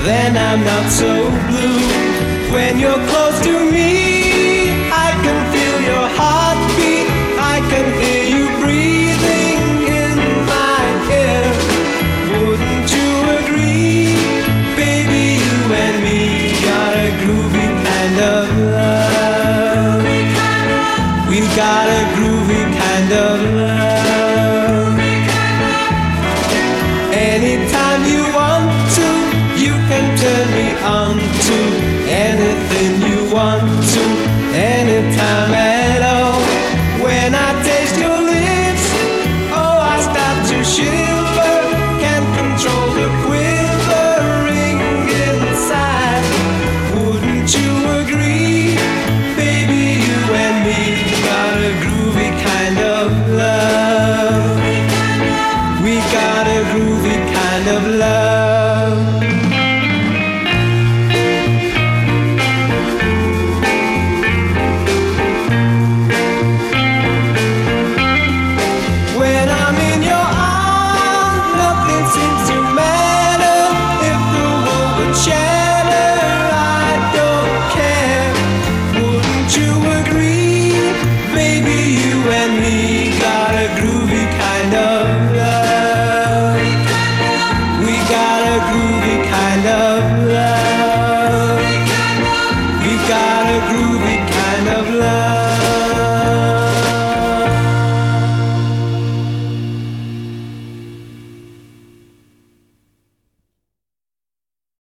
then I'm not so blue. When you're close to me, I can feel your heartbeat. I can hear you breathing in my ear. Wouldn't you agree? Baby, you and me got a groovy kind of love. We got a groovy kind of love. Anytime you want to, you can turn me on to anything you want to, anytime at all. When I taste your lips, oh, I start to shiver. Can't control the quivering inside. Wouldn't you agree? Baby, you and me got a groovy kind of love. We got a groovy kind of love. When I'm in your arms, nothing seems to matter. If the world would change,